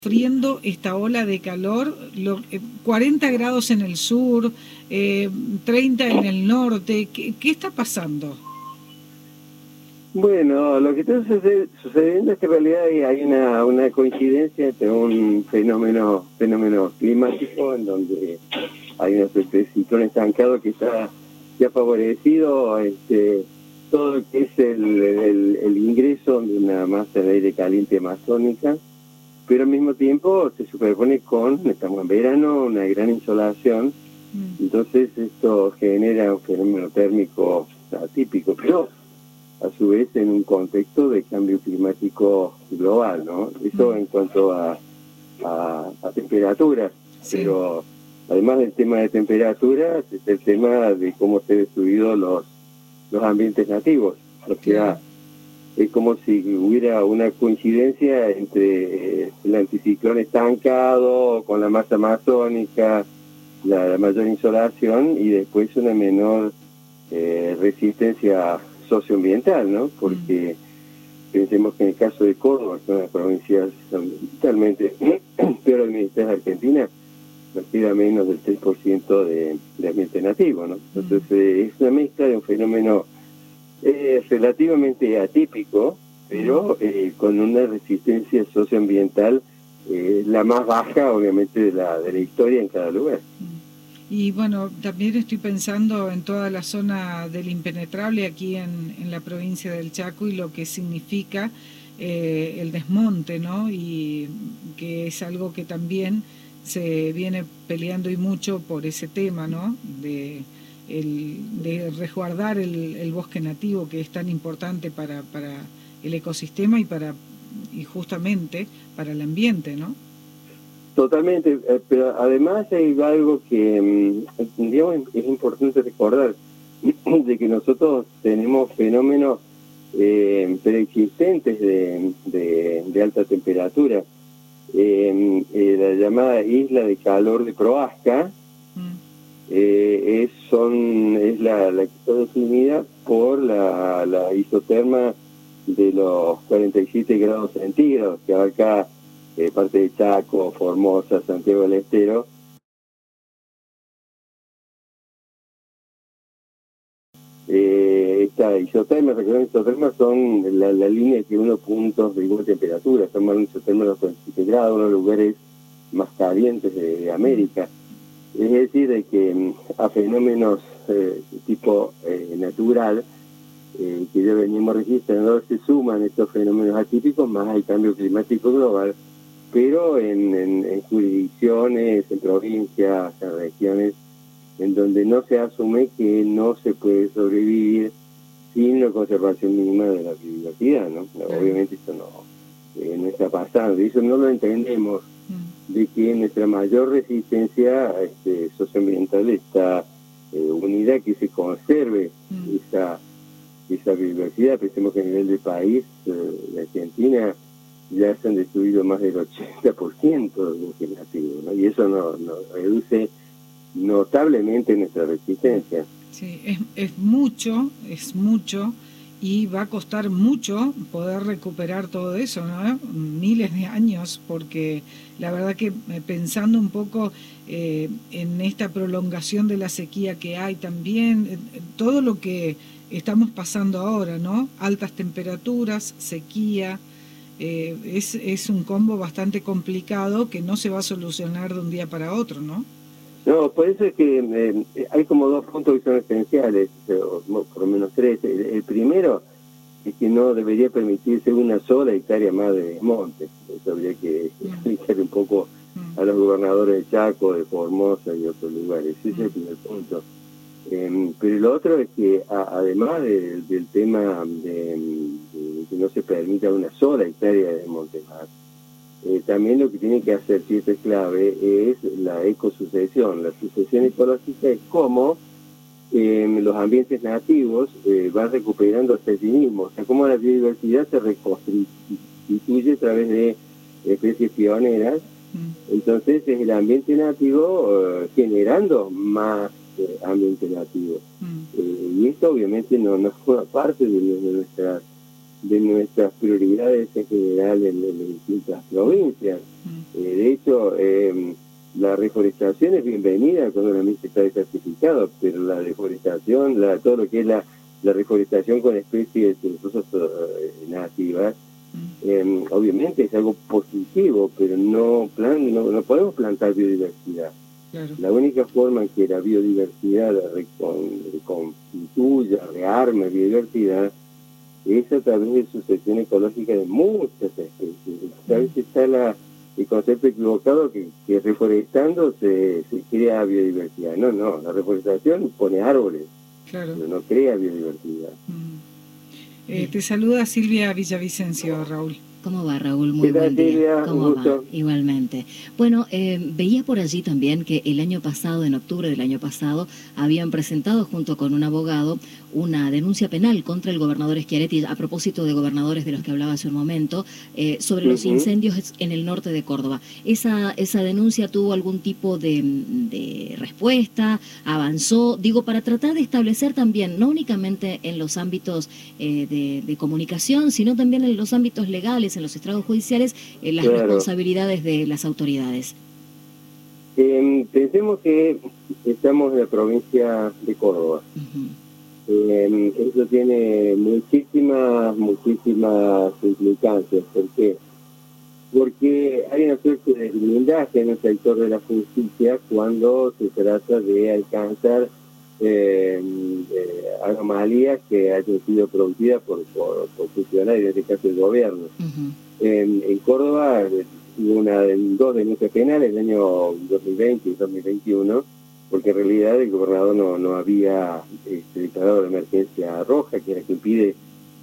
sufriendo esta ola de calor, 40 grados en el sur, 30 en el norte. ¿Qué está pasando? Bueno, lo que está sucediendo es que en realidad hay una coincidencia entre un fenómeno climático en donde hay una especie de ciclón estancado que ha favorecido todo lo que es el ingreso de una masa de aire caliente amazónica, pero al mismo tiempo se superpone estamos en verano, una gran insolación. Entonces esto genera un fenómeno térmico atípico, pero a su vez en un contexto de cambio climático global, ¿no? Eso en cuanto a temperaturas, sí. Pero además del tema de temperaturas, es el tema de cómo se han destruido los ambientes nativos. O sea, es como si hubiera una coincidencia entre el anticiclón estancado con la masa amazónica, la mayor insolación y después una menor resistencia socioambiental, ¿no? Porque pensemos que en el caso de Córdoba, que es una provincia totalmente peor administrada de Argentina, nos queda menos del 3% de ambiente nativo, ¿no? Entonces es una mezcla de un fenómeno relativamente atípico, pero con una resistencia socioambiental la más baja, obviamente, de la historia en cada lugar. Y bueno, también estoy pensando en toda la zona del impenetrable aquí en la provincia del Chaco y lo que significa el desmonte, ¿no? Y que es algo que también se viene peleando y mucho por ese tema, ¿no? De resguardar el bosque nativo, que es tan importante para el ecosistema y justamente para el ambiente, ¿no? Totalmente, pero además hay algo que digamos, es importante recordar, de que nosotros tenemos fenómenos preexistentes de alta temperatura. La llamada isla de calor de Prohaska es la que está definida por la isoterma de los 47 grados centígrados, que abarca parte de Chaco, Formosa, Santiago del Estero. Esta isoterma, recordemos, isotermas son la línea que uno puntos de igual temperatura. Estamos en isoterma de los 47 grados, uno de los lugares más calientes de América. Es decir, de que a fenómenos tipo natural, que ya venimos registrando, se suman estos fenómenos atípicos más el cambio climático global, pero en jurisdicciones, en provincias, en regiones, en donde no se asume que no se puede sobrevivir sin la conservación mínima de la biodiversidad, ¿no? Obviamente esto no está pasando, y eso no lo entendemos, de que nuestra mayor resistencia socioambiental está unida, que se conserve esa biodiversidad. Pensemos que a nivel del país, la Argentina, ya se han destruido más del 80% del bosque nativo, ¿no? Y eso nos reduce notablemente nuestra resistencia. Sí, es mucho, y va a costar mucho poder recuperar todo eso, ¿no? Miles de años, porque la verdad que pensando un poco en esta prolongación de la sequía que hay también, todo lo que estamos pasando ahora, ¿no? Altas temperaturas, sequía. Es un combo bastante complicado que no se va a solucionar de un día para otro, ¿no? No, por eso es que hay como dos puntos que son esenciales, o por lo menos tres. El primero es que no debería permitirse una sola hectárea más de desmonte. Eso habría que explicar un poco a los gobernadores de Chaco, de Formosa y otros lugares. Ese es el primer punto. Pero el otro es que además del tema de que no se permita una sola hectárea de monte más, también lo que tiene que hacer, si esto es clave, es la ecosucesión. La sucesión ecológica es cómo los ambientes nativos van recuperando a sí mismos, o sea, cómo la biodiversidad se reconstituye a través de especies pioneras. Entonces es el ambiente nativo generando más ambiente nativo. Y esto obviamente no forma parte de nuestras de nuestras prioridades en general en distintas provincias. De hecho, la reforestación es bienvenida cuando el ambiente está desertificado, pero la deforestación, todo lo que es la reforestación con especies incluso nativas, obviamente es algo positivo, pero no podemos plantar biodiversidad. Claro. La única forma en que la biodiversidad reconstituya, rearme biodiversidad, es a través de sucesión ecológica de muchas especies. A veces está el concepto equivocado que reforestando se crea biodiversidad. No, la reforestación pone árboles, claro, pero no crea biodiversidad. Te saluda Silvia Villavicencio, Raúl. ¿Cómo va, Raúl? Muy buen día. ¿Cómo va? Igualmente. Bueno, veía por allí también que el año pasado, en octubre del año pasado, habían presentado junto con un abogado una denuncia penal contra el gobernador Schiaretti, a propósito de gobernadores de los que hablaba hace un momento, sobre los incendios en el norte de Córdoba. ¿Esa denuncia tuvo algún tipo de respuesta? ¿Avanzó? Digo, para tratar de establecer también, no únicamente en los ámbitos de comunicación, sino también en los ámbitos legales, en los estrados judiciales, las responsabilidades de las autoridades. Pensemos que estamos en la provincia de Córdoba. Eso tiene muchísimas implicancias. ¿Por qué? Porque hay una suerte de blindaje en el sector de la justicia cuando se trata de alcanzar anomalías que hayan sido producidas por funcionarios, en este caso el gobierno. En Córdoba hubo dos denuncias penales en el año 2020 y 2021, porque en realidad el gobernador no había declarado la emergencia roja, que era que impide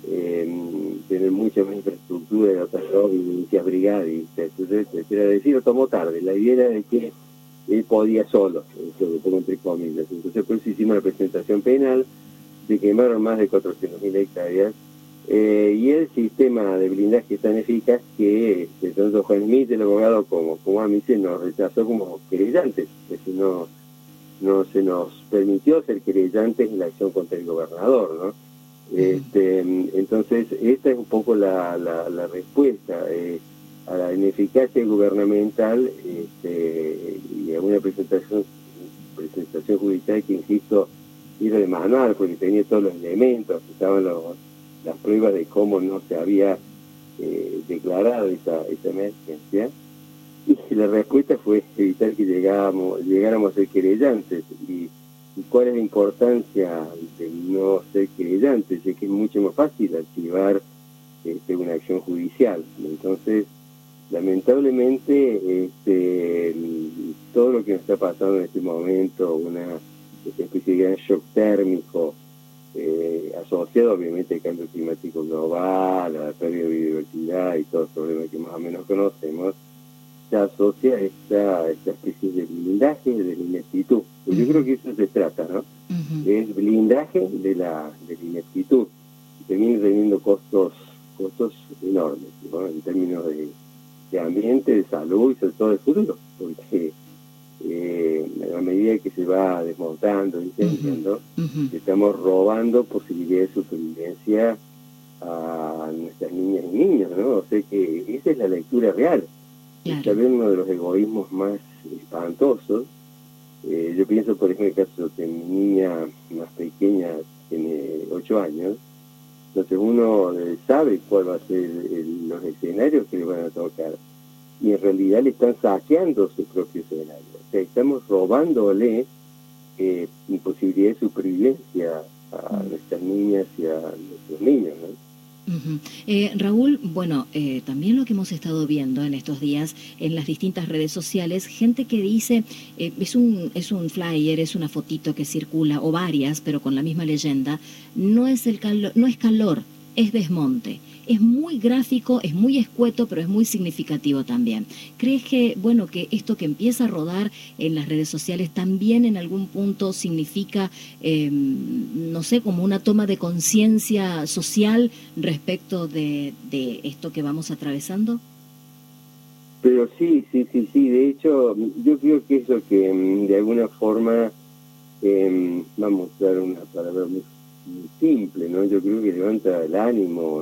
tener mucha más infraestructura de otras provincias, brigadistas, etcétera. Quiero decir, lo tomó tarde. La idea era de que él podía solo, lo pongo entre comillas. Entonces por eso hicimos la presentación penal, se quemaron más de 400.000 hectáreas, y el sistema de blindaje es tan eficaz que tanto Juan Smith, el abogado, como a mí se nos rechazó como querellantes, es decir, no se nos permitió ser querellantes en la acción contra el gobernador, ¿no? Entonces esta es un poco la respuesta a la ineficacia gubernamental y a una presentación judicial que, insisto, era de manual, porque tenía todos los elementos, estaban las pruebas de cómo no se había declarado esa emergencia, y la respuesta fue evitar que llegáramos a ser querellantes. ¿Y cuál es la importancia de no ser querellantes? Es que es mucho más fácil archivar una acción judicial. Entonces, lamentablemente, todo lo que nos está pasando en este momento, una especie de gran shock térmico, asociado obviamente al cambio climático global, a la pérdida de biodiversidad y todos los problemas que más o menos conocemos, se asocia a esta especie de blindaje de la ineptitud. Pues yo creo que eso se trata, ¿no? Es blindaje de la ineptitud. Termina teniendo costos enormes, ¿no? En términos de ambiente, de salud y sobre todo de futuro, porque a medida que se va desmontando, incendiando, estamos robando posibilidades de supervivencia a nuestras niñas y niños, ¿no? O sea que esa es la lectura real. Claro. Es también uno de los egoísmos más espantosos. Yo pienso, por ejemplo, en el caso de mi niña más pequeña, tiene 8 años, entonces uno sabe cuál va a ser los escenarios que le van a tocar, y en realidad le están saqueando su propio escenario. O sea, estamos robándole posibilidad de supervivencia a nuestras niñas y a nuestros niños, ¿no? Raúl, bueno, también lo que hemos estado viendo en estos días en las distintas redes sociales, gente que dice, es un flyer, es una fotito que circula, o varias, pero con la misma leyenda, no es calor, es desmonte. Es muy gráfico, es muy escueto, pero es muy significativo también. ¿Crees que, bueno, que esto que empieza a rodar en las redes sociales también en algún punto significa, no sé, como una toma de conciencia social respecto de esto que vamos atravesando? Pero sí. De hecho, yo creo que eso que de alguna forma, vamos a usar una palabra simple, ¿no? Yo creo que levanta el ánimo.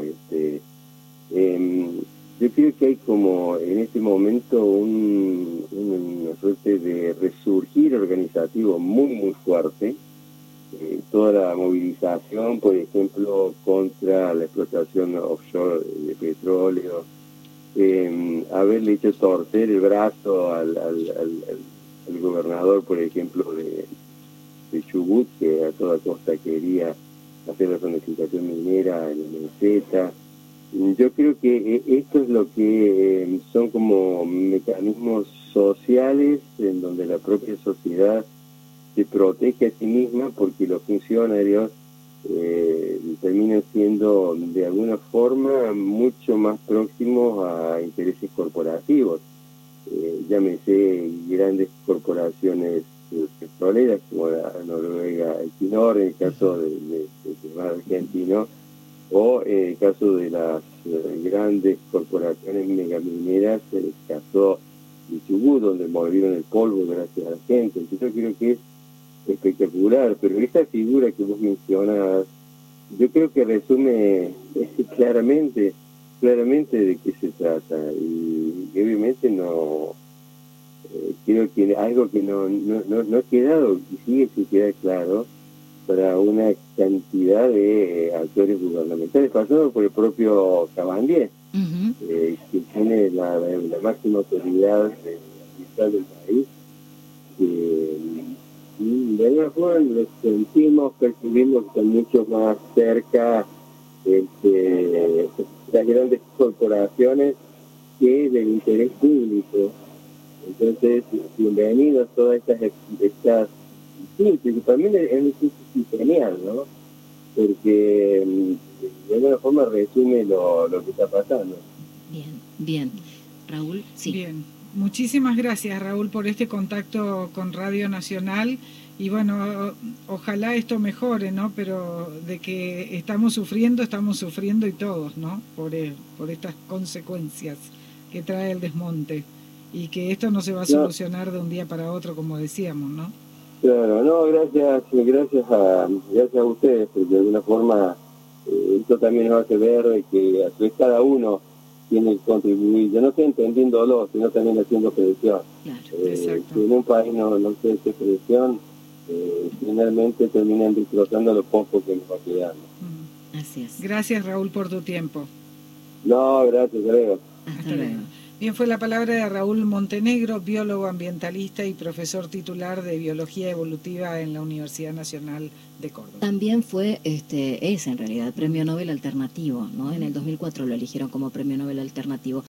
Yo creo que hay como en este momento una suerte de resurgir organizativo muy fuerte. Toda la movilización, por ejemplo, contra la explotación offshore de petróleo, haberle hecho torcer el brazo al gobernador, por ejemplo, de Chubut, que a toda costa quería hacer la zonificación minera en la meseta. Yo creo que esto es lo que son como mecanismos sociales en donde la propia sociedad se protege a sí misma, porque los funcionarios terminan siendo de alguna forma mucho más próximos a intereses corporativos. Llámese grandes corporaciones petroleras como la Noruega Equinor, en el caso del mar argentino, o en el caso de las grandes corporaciones megamineras, en el caso de Chubut, donde movieron el polvo gracias a la gente. Entonces yo creo que es espectacular, pero esta figura que vos mencionas, yo creo que resume claramente de qué se trata, y obviamente no creo que algo que no ha quedado y sigue sin quedar claro para una cantidad de actores gubernamentales, pasando por el propio Cabandier, que tiene la máxima autoridad del país, y de alguna forma lo sentimos, percibimos que están mucho más cerca las grandes corporaciones que del interés público. Entonces, bienvenidos todas estas sí, que también es genial, ¿no? Porque de alguna forma resume lo que está pasando. Bien. Raúl, sí. Bien. Muchísimas gracias, Raúl, por este contacto con Radio Nacional. Y bueno, ojalá esto mejore, ¿no? Pero de que estamos sufriendo y todos, ¿no? Por estas consecuencias que trae el desmonte. Y que esto no se va a solucionar de un día para otro, como decíamos, ¿no? Claro, no, gracias a ustedes, porque de alguna forma esto también nos hace ver que a su vez cada uno tiene que contribuir. Yo no estoy entendiéndolo, sino también haciendo presión. Claro, si en un país no se hace presión, finalmente terminan disfrutando lo poco que nos va quedando. Así es. Gracias, Raúl, por tu tiempo. No, gracias, luego. Hasta luego. Bien, fue la palabra de Raúl Montenegro, biólogo ambientalista y profesor titular de Biología Evolutiva en la Universidad Nacional de Córdoba. También fue, es en realidad, Premio Nobel Alternativo, ¿no? En el 2004 lo eligieron como Premio Nobel Alternativo.